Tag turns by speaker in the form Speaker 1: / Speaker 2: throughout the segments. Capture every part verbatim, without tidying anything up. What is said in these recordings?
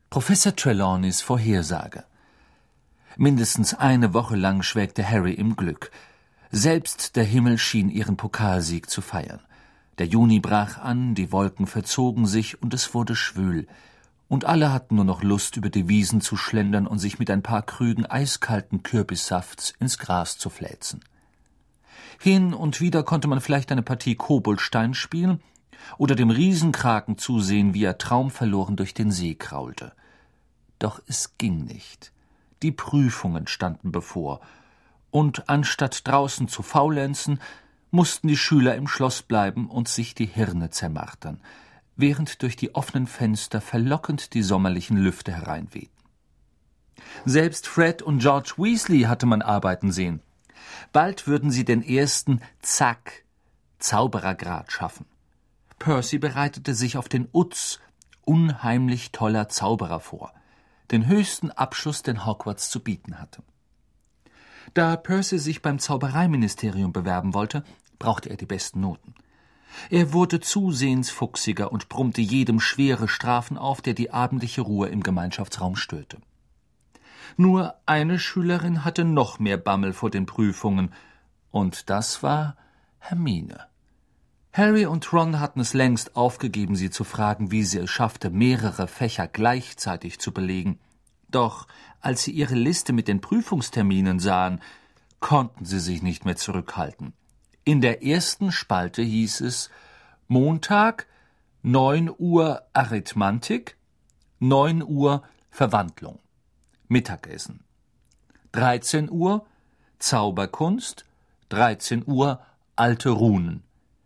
Speaker 1: Professor Trelawneys Vorhersage. Mindestens eine Woche lang schwelgte Harry im Glück. Selbst der Himmel schien ihren Pokalsieg zu feiern. Der Juni brach an, die Wolken verzogen sich und es wurde schwül. Und alle hatten nur noch Lust, über die Wiesen zu schlendern und sich mit ein paar Krügen eiskalten Kürbissafts ins Gras zu fläzen. Hin und wieder konnte man vielleicht eine Partie Koboldstein spielen oder dem Riesenkraken zusehen, wie er traumverloren durch den See kraulte. Doch es ging nicht. Die Prüfungen standen bevor, und anstatt draußen zu faulenzen, mussten die Schüler im Schloss bleiben und sich die Hirne zermartern, während durch die offenen Fenster verlockend die sommerlichen Lüfte hereinwehten. Selbst Fred und George Weasley hatte man arbeiten sehen. Bald würden sie den ersten Zack, Zauberergrad schaffen. Percy bereitete sich auf den Uz, unheimlich toller Zauberer vor, den höchsten Abschluss, den Hogwarts zu bieten hatte. Da Percy sich beim Zaubereiministerium bewerben wollte, brauchte er die besten Noten. Er wurde zusehends fuchsiger und brummte jedem schwere Strafen auf, der die abendliche Ruhe im Gemeinschaftsraum störte. Nur eine Schülerin hatte noch mehr Bammel vor den Prüfungen, und das war Hermine. Harry und Ron hatten es längst aufgegeben, sie zu fragen, wie sie es schaffte, mehrere Fächer gleichzeitig zu belegen. Doch als sie ihre Liste mit den Prüfungsterminen sahen, konnten sie sich nicht mehr zurückhalten. In der ersten Spalte hieß es Montag, neun Uhr Arithmantik, neun Uhr Verwandlung, Mittagessen. dreizehn Uhr Zauberkunst, dreizehn Uhr alte Runen.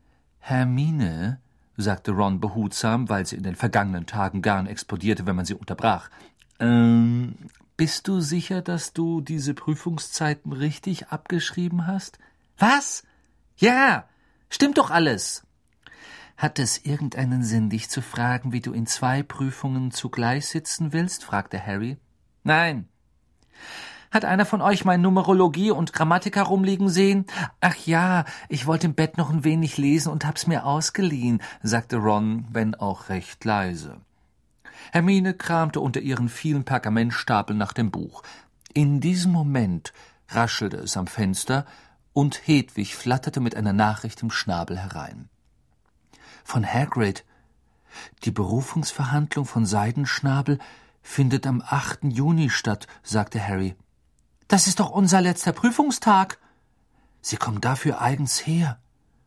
Speaker 1: Hermine, sagte Ron behutsam, weil sie in den vergangenen Tagen gern explodierte, wenn man sie unterbrach. Ähm, bist du sicher, dass du diese Prüfungszeiten richtig abgeschrieben hast? Was? Ja, stimmt doch alles. Hat es irgendeinen Sinn, dich zu fragen, wie du in zwei Prüfungen zugleich sitzen willst? Fragte Harry. Nein. Hat einer von euch mein Numerologie und Grammatik herumliegen sehen? Ach ja, ich wollte im Bett noch ein wenig lesen und hab's mir ausgeliehen, sagte Ron, wenn auch recht leise. Hermine kramte unter ihren vielen Pergamentstapeln nach dem Buch. In diesem Moment raschelte es am Fenster, und Hedwig flatterte mit einer Nachricht im Schnabel herein. Von Hagrid. Die Berufungsverhandlung von Seidenschnabel findet am achten Juni statt, sagte Harry. Das ist doch unser letzter Prüfungstag. Sie kommen dafür eigens her.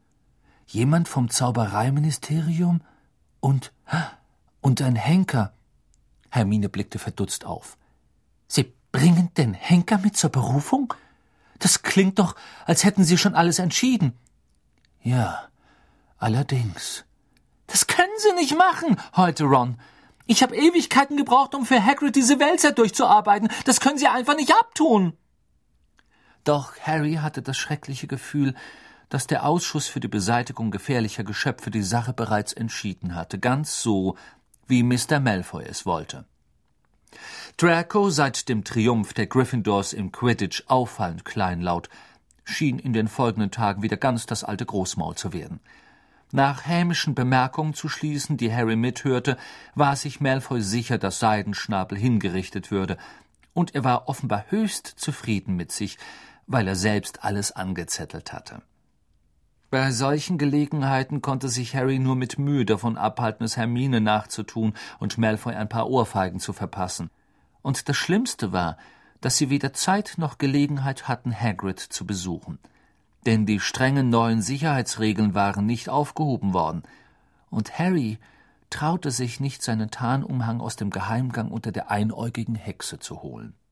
Speaker 1: Jemand vom Zaubereiministerium und, und ein Henker. Hermine blickte verdutzt auf. Sie bringen den Henker mit zur Berufung? Das klingt doch, als hätten Sie schon alles entschieden. Ja, allerdings. Das können Sie nicht machen, heulte Ron. Ich habe Ewigkeiten gebraucht, um für Hagrid diese Wälzer durchzuarbeiten. Das können Sie einfach nicht abtun. Doch Harry hatte das schreckliche Gefühl, dass der Ausschuss für die Beseitigung gefährlicher Geschöpfe die Sache bereits entschieden hatte, ganz so, wie Mister Malfoy es wollte. Draco, seit dem Triumph der Gryffindors im Quidditch auffallend kleinlaut, schien in den folgenden Tagen wieder ganz das alte Großmaul zu werden. Nach hämischen Bemerkungen zu schließen, die Harry mithörte, war sich Malfoy sicher, dass Seidenschnabel hingerichtet würde, und er war offenbar höchst zufrieden mit sich, weil er selbst alles angezettelt hatte. Bei solchen Gelegenheiten konnte sich Harry nur mit Mühe davon abhalten, es Hermine nachzutun und Malfoy ein paar Ohrfeigen zu verpassen. Und das Schlimmste war, dass sie weder Zeit noch Gelegenheit hatten, Hagrid zu besuchen. Denn die strengen neuen Sicherheitsregeln waren nicht aufgehoben worden, und Harry traute sich nicht, seinen Tarnumhang aus dem Geheimgang unter der einäugigen Hexe zu holen.